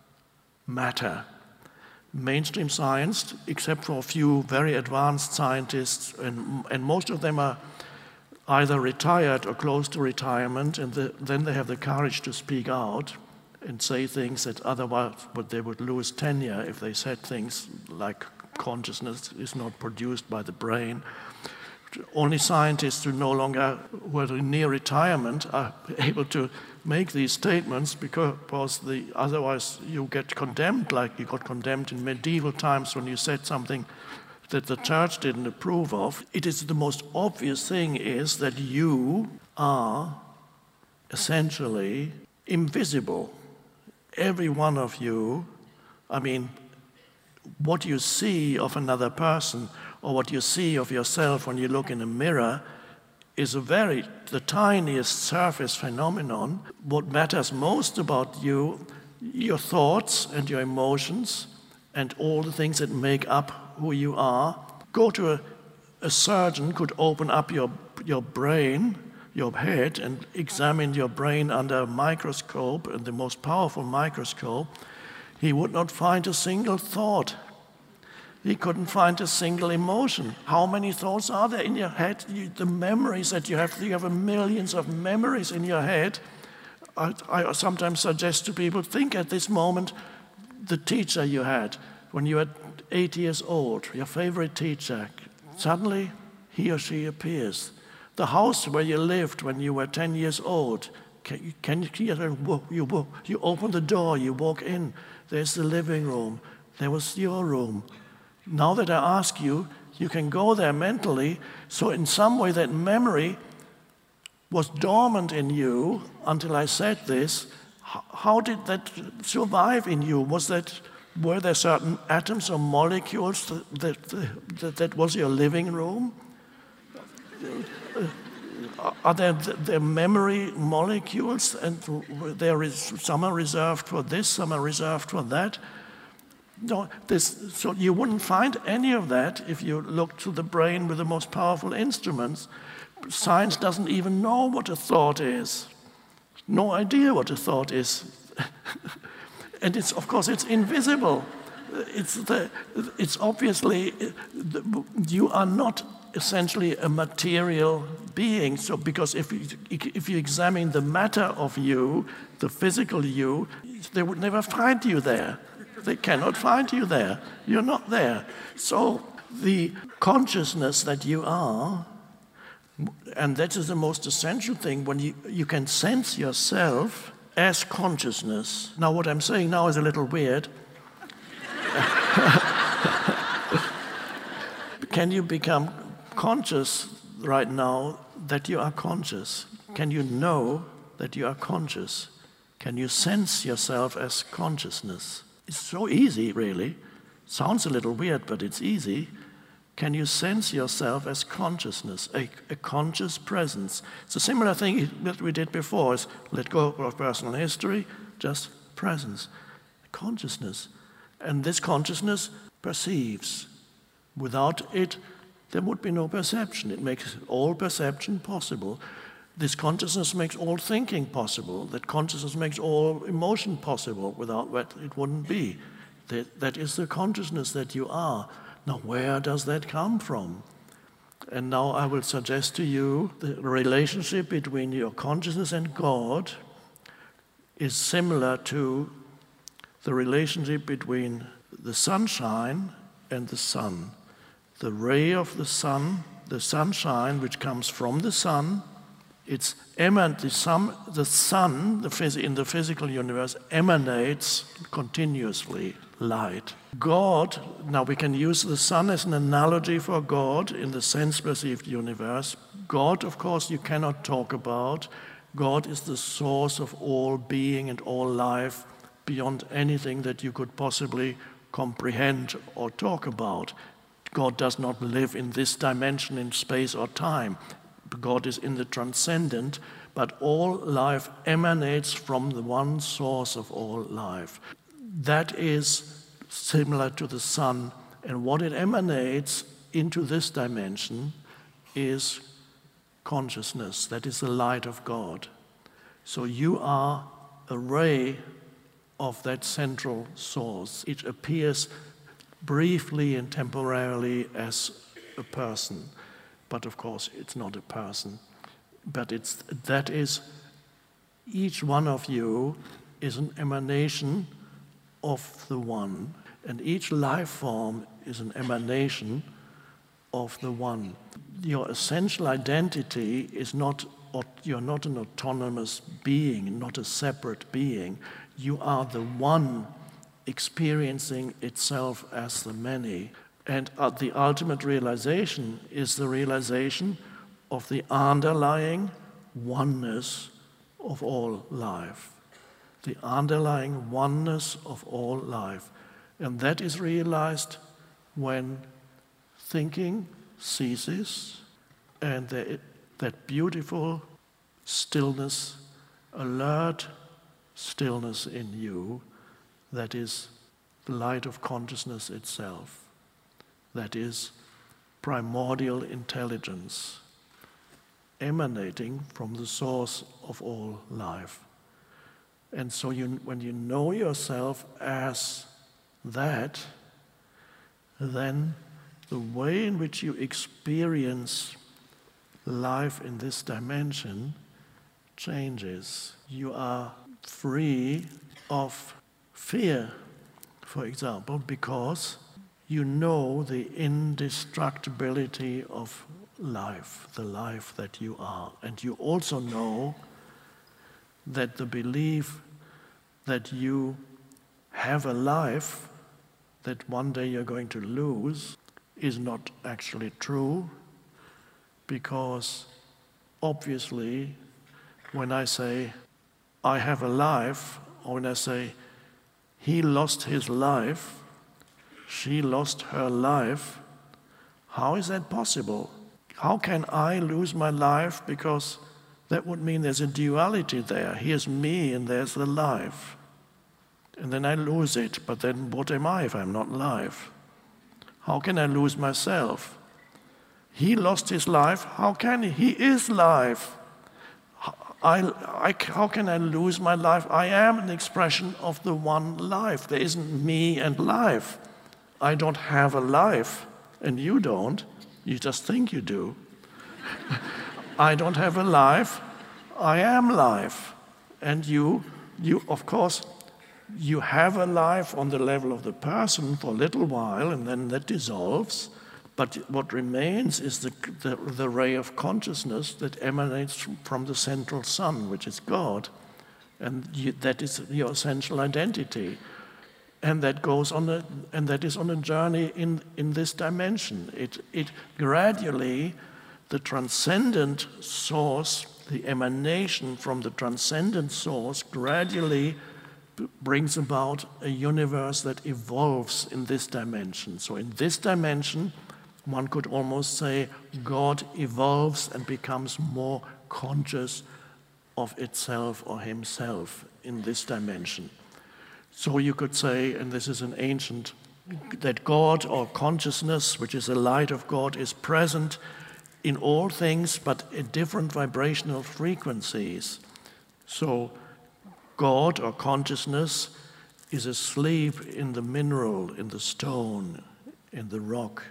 matter. Mainstream science, except for a few very advanced scientists, and, and most of them are either retired or close to retirement, and the, then they have the courage to speak out and say things that otherwise but they would lose tenure if they said things like consciousness is not produced by the brain. Only scientists who no longer, who are near retirement, are able to make these statements because the, otherwise you get condemned like you got condemned in medieval times when you said something that the church didn't approve of. It is the most obvious thing is that you are essentially invisible. Every one of you, I mean, what you see of another person or what you see of yourself when you look in a mirror is a very, the tiniest surface phenomenon. What matters most about you, your thoughts and your emotions and all the things that make up who you are. Go to a, a surgeon could open up your, your brain, your head, and examine your brain under a microscope, and the most powerful microscope. He would not find a single thought. he couldn't find a single emotion. How many thoughts are there in your head? You, the memories that you have, you have millions of memories in your head. I, I sometimes suggest to people, think at this moment, the teacher you had when you were eight years old, your favorite teacher, suddenly he or she appears. The house where you lived when you were ten years old, can, can you, you, you, you open the door, you walk in, there's the living room, there was your room. Now that I ask you, you can go there mentally, so in some way that memory was dormant in you until I said this. How did that survive in you? Was that, were there certain atoms or molecules that, that, that, that was your living room? Are there, there memory molecules, and there is, some are reserved for this, some are reserved for that? No, this, so you wouldn't find any of that if you look to the brain with the most powerful instruments. Science doesn't even know what a thought is. No idea what a thought is. And it's, of course, it's invisible. It's, the, it's obviously, you are not essentially a material being. So, because if you, if you examine the matter of you, the physical you, they would never find you there. They cannot find you there. You're not there. So the consciousness that you are, and that is the most essential thing, when you, you can sense yourself as consciousness. Now what I'm saying now is a little weird. Can you become conscious right now that you are conscious? Can you know that you are conscious? Can you sense yourself as consciousness? It's so easy, really. Sounds a little weird, but it's easy. Can you sense yourself as consciousness, a, a conscious presence? It's a similar thing that we did before, is let go of personal history, just presence, consciousness. And this consciousness perceives. Without it, there would be no perception. It makes all perception possible. This consciousness makes all thinking possible. That consciousness makes all emotion possible. Without that, it wouldn't be. That, that is the consciousness that you are. Now, where does that come from? And now I will suggest to you the relationship between your consciousness and God is similar to the relationship between the sunshine and the sun. The ray of the sun, the sunshine which comes from the sun, it's eman- the sun, the sun the phys- in the physical universe emanates continuously light. God, now we can use the sun as an analogy for God in the sense-perceived universe. God, of course, you cannot talk about. God is the source of all being and all life beyond anything that you could possibly comprehend or talk about. God does not live in this dimension in space or time. God is in the transcendent, but all life emanates from the one source of all life. That is similar to the sun, and what it emanates into this dimension is consciousness. That is the light of God. So you are a ray of that central source. It appears briefly and temporarily as a person, but of course it's not a person. But it's that is, each one of you is an emanation of the one, and each life form is an emanation of the one. Your essential identity is not, you're not an autonomous being, not a separate being. You are the one experiencing itself as the many. And uh, the ultimate realization is the realization of the underlying oneness of all life. The underlying oneness of all life. And that is realized when thinking ceases and the, that beautiful stillness, alert stillness in you, that is the light of consciousness itself. That is primordial intelligence emanating from the source of all life. And so you, when you know yourself as that, then the way in which you experience life in this dimension changes. You are free of fear, for example, because you know the indestructibility of life, the life that you are. And you also know that the belief that you have a life that one day you're going to lose is not actually true, because obviously when I say I have a life, or when I say he lost his life, she lost her life, how is that possible? How can I lose my life? Because that would mean there's a duality there. Here's me and there's the life. And then I lose it, but then what am I if I'm not life? How can I lose myself? He lost his life, how can he? He is life. I, I, how can I lose my life? I am an expression of the one life. There isn't me and life. I don't have a life, and you don't. You just think you do. I don't have a life. I am life. And you, you, of course, you have a life on the level of the person for a little while, and then that dissolves. But what remains is the, the, the ray of consciousness that emanates from the central sun, which is God. And you, that is your essential identity. And that goes on a, and that is on a journey in, in this dimension. It, it gradually, the transcendent source, the emanation from the transcendent source gradually brings about a universe that evolves in this dimension. So in this dimension, one could almost say God evolves and becomes more conscious of itself or himself in this dimension. So you could say, and this is an ancient, that God or consciousness, which is the light of God, is present in all things but at different vibrational frequencies. So God or consciousness is asleep in the mineral, in the stone, in the rock.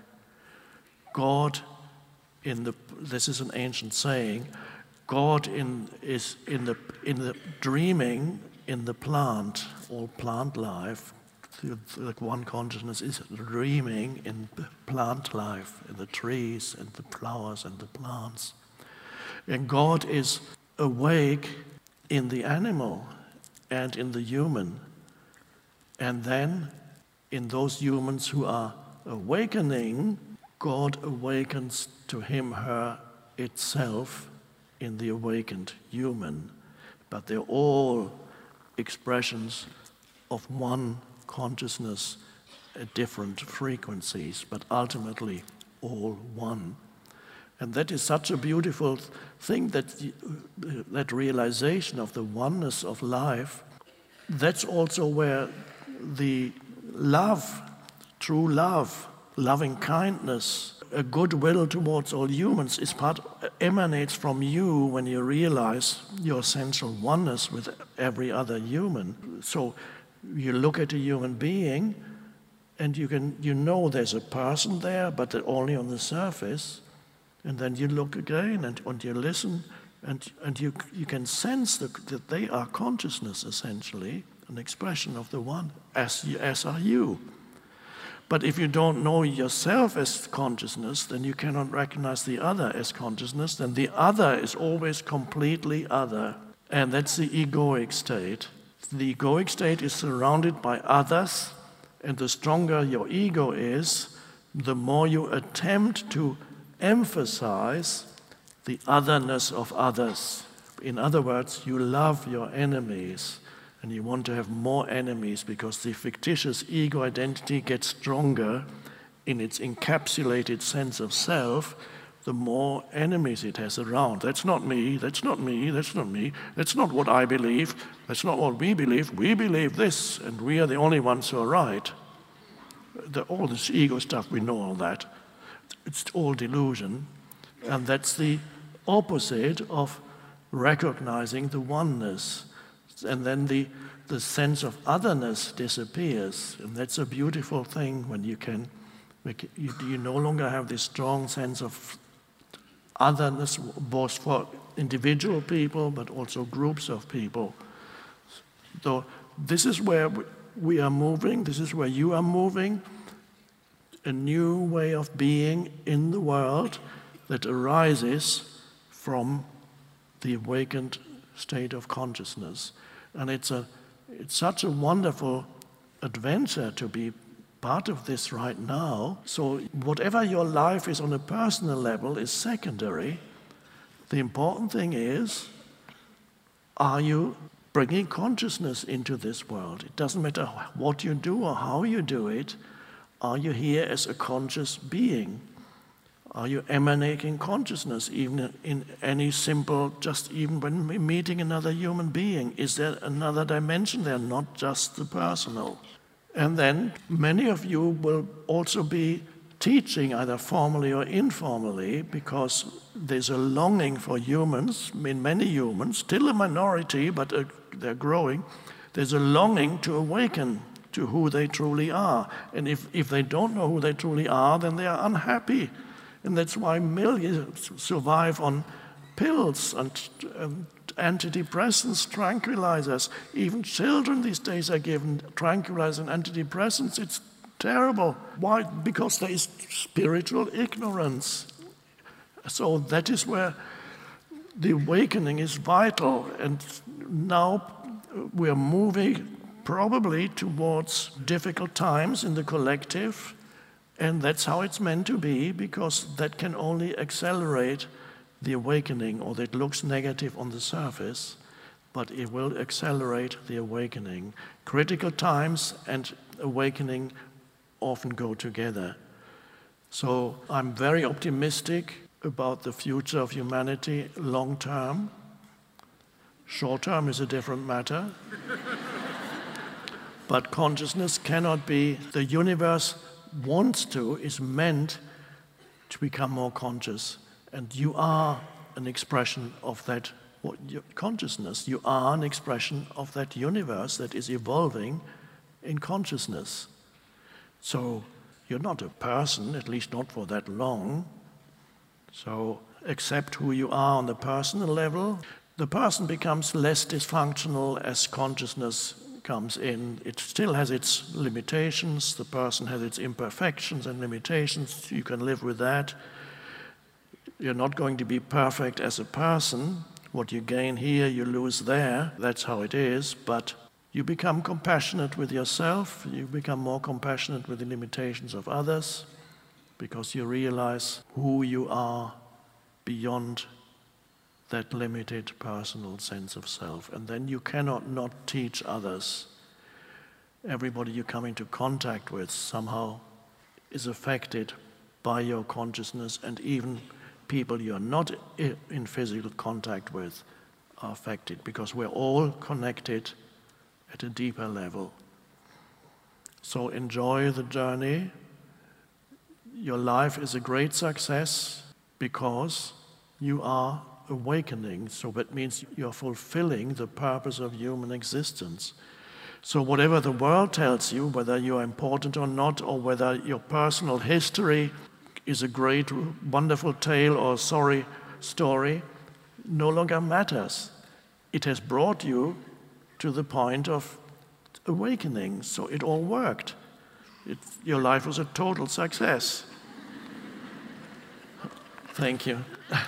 God in the, this is an ancient saying, God in, is in the, in the dreaming in the plant, all plant life, like one consciousness is dreaming in plant life, in the trees and the flowers and the plants. And God is awake in the animal and in the human. And then in those humans who are awakening, God awakens to him, her, itself in the awakened human. But they're all expressions of one consciousness at different frequencies, but ultimately all one. And that is such a beautiful thing, that that realization of the oneness of life. That's also where the love, true love, loving kindness, a goodwill towards all humans is part, emanates from you when you realize your essential oneness with every other human. So you look at a human being and you can you know there's a person there, but only on the surface. And then you look again and, and you listen, and, and you, you can sense the, that they are consciousness, essentially, an expression of the one, as, as are you. But if you don't know yourself as consciousness, then you cannot recognize the other as consciousness, then the other is always completely other. And that's the egoic state. The egoic state is surrounded by others, and the stronger your ego is, the more you attempt to emphasize the otherness of others. In other words, you love your enemies, and you want to have more enemies because the fictitious ego identity gets stronger in its encapsulated sense of self, the more enemies it has around. That's not me, that's not me, that's not me, that's not what I believe, that's not what we believe, we believe this, and we are the only ones who are right. The, all this ego stuff, we know all that. It's all delusion, and that's the opposite of recognizing the oneness. And then the, the sense of otherness disappears, and that's a beautiful thing when you can You, you no longer have this strong sense of otherness, both for individual people, but also groups of people. So this is where we are moving, this is where you are moving, a new way of being in the world that arises from the awakened state of consciousness. And it's a it's such a wonderful adventure to be part of this right now. So whatever your life is on a personal level is secondary. The important thing is, are you bringing consciousness into this world? It doesn't matter what you do or how you do it. Are you here as a conscious being? Are you emanating consciousness even in any simple, just even when meeting another human being? Is there another dimension there, not just the personal? And then many of you will also be teaching, either formally or informally, because there's a longing for humans, I mean many humans, still a minority, but uh, they're growing. There's a longing to awaken to who they truly are. And if, if they don't know who they truly are, then they are unhappy. And that's why millions survive on pills and, and antidepressants, tranquilizers. Even children these days are given tranquilizers and antidepressants. It's terrible. Why? Because there is spiritual ignorance. So that is where the awakening is vital. And now we are moving probably towards difficult times in the collective. And that's how it's meant to be, because that can only accelerate the awakening, or that looks negative on the surface, but it will accelerate the awakening. Critical times and awakening often go together. So I'm very optimistic about the future of humanity long term. Short term is a different matter. But consciousness cannot be, the universe wants to, is meant to become more conscious. And you are an expression of that what, consciousness. You are an expression of that universe that is evolving in consciousness. So you're not a person, at least not for that long. So accept who you are on the personal level. The person becomes less dysfunctional as consciousness comes in. It still has its limitations. The person has its imperfections and limitations. You can live with that. You're not going to be perfect as a person. What you gain here, you lose there. That's how it is. But you become compassionate with yourself. You become more compassionate with the limitations of others, because you realize who you are beyond that limited personal sense of self. And then you cannot not teach others. Everybody you come into contact with somehow is affected by your consciousness, and even people you're not in physical contact with are affected, because we're all connected at a deeper level. So enjoy the journey. Your life is a great success because you are awakening. So that means you're fulfilling the purpose of human existence. So whatever the world tells you, whether you're important or not, or whether your personal history is a great, wonderful tale or sorry story, no longer matters. It has brought you to the point of awakening, so it all worked. It, your life was a total success. Thank you.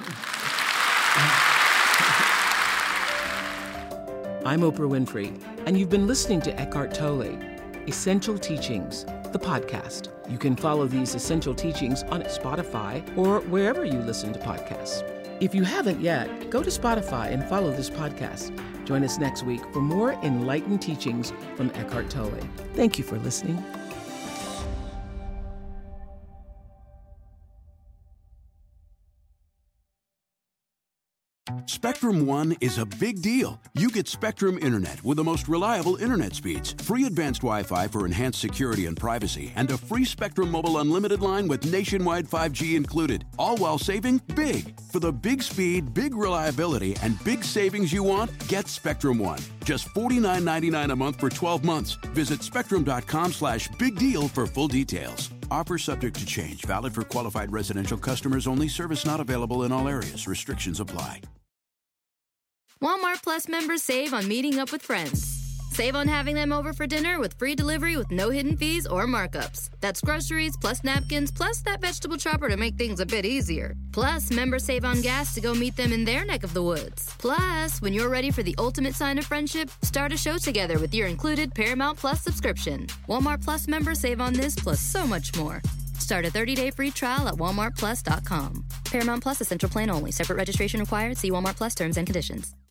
I'm Oprah Winfrey, and you've been listening to Eckhart Tolle, Essential Teachings, the podcast. You can follow these essential teachings on Spotify or wherever you listen to podcasts. If you haven't yet, go to Spotify and follow this podcast. Join us next week for more enlightened teachings from Eckhart Tolle. Thank you for listening. Spectrum One is a big deal. You get Spectrum Internet with the most reliable internet speeds, free advanced Wi-Fi for enhanced security and privacy, and a free Spectrum Mobile Unlimited line with nationwide five G included, all while saving big. For the big speed, big reliability, and big savings you want, get Spectrum One. Just forty-nine ninety-nine a month for twelve months. Visit spectrum dot com slash big deal for full details. Offer subject to change. Valid for qualified residential customers only. Service not available in all areas. Restrictions apply. Walmart Plus members save on meeting up with friends. Save on having them over for dinner with free delivery with no hidden fees or markups. That's groceries plus napkins plus that vegetable chopper to make things a bit easier. Plus, members save on gas to go meet them in their neck of the woods. Plus, when you're ready for the ultimate sign of friendship, start a show together with your included Paramount Plus subscription. Walmart Plus members save on this plus so much more. Start a thirty-day free trial at walmart plus dot com. Paramount Plus Essential Plan only. Separate registration required. See Walmart Plus terms and conditions.